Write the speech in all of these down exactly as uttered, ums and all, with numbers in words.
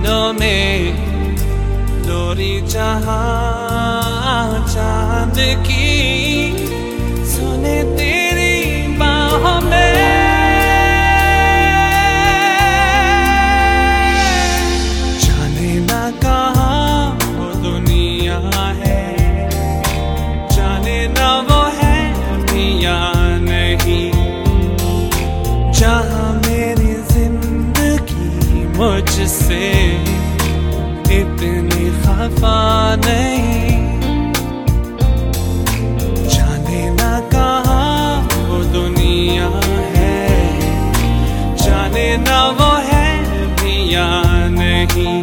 दिनों में लोरी जहां चांद की सुने तेरी बाहों में। जाने ना कहाँ वो दुनिया है, जाने ना वो है भी या नहीं, जहाँ मेरी जिंदगी मुझसे इतनी खफा नहीं। जाने ना कहाँ वो दुनिया है, जाने ना वो है भी या नहीं,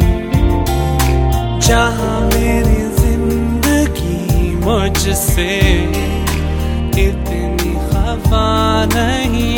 जहाँ मेरी जिंदगी मुझसे इतनी खफा नहीं।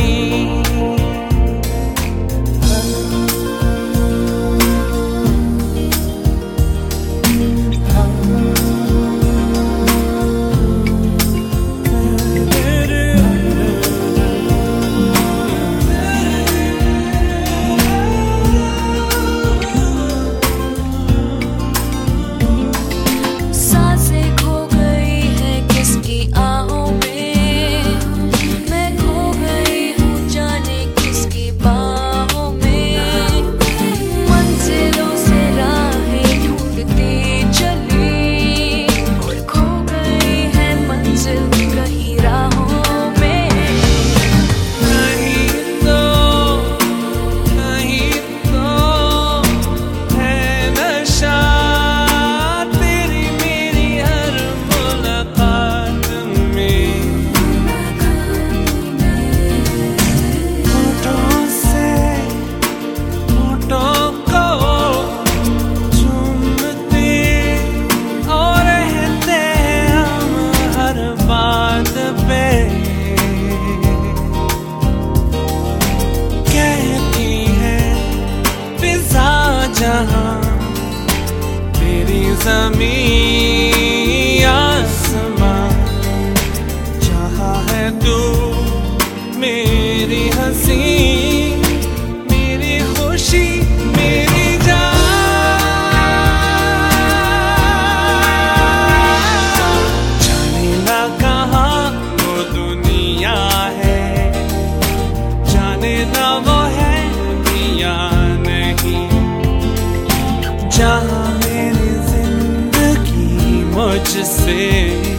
जहाँ तेरी ज़मीं आसमां, जहाँ है तू मेरी हंसी, मेरी खुशी, मेरी जान। जाने ना कहाँ वो दुनिया है, जाने ना वो है भी या नहीं, जहाँ मेरी जिंदगी मुझसे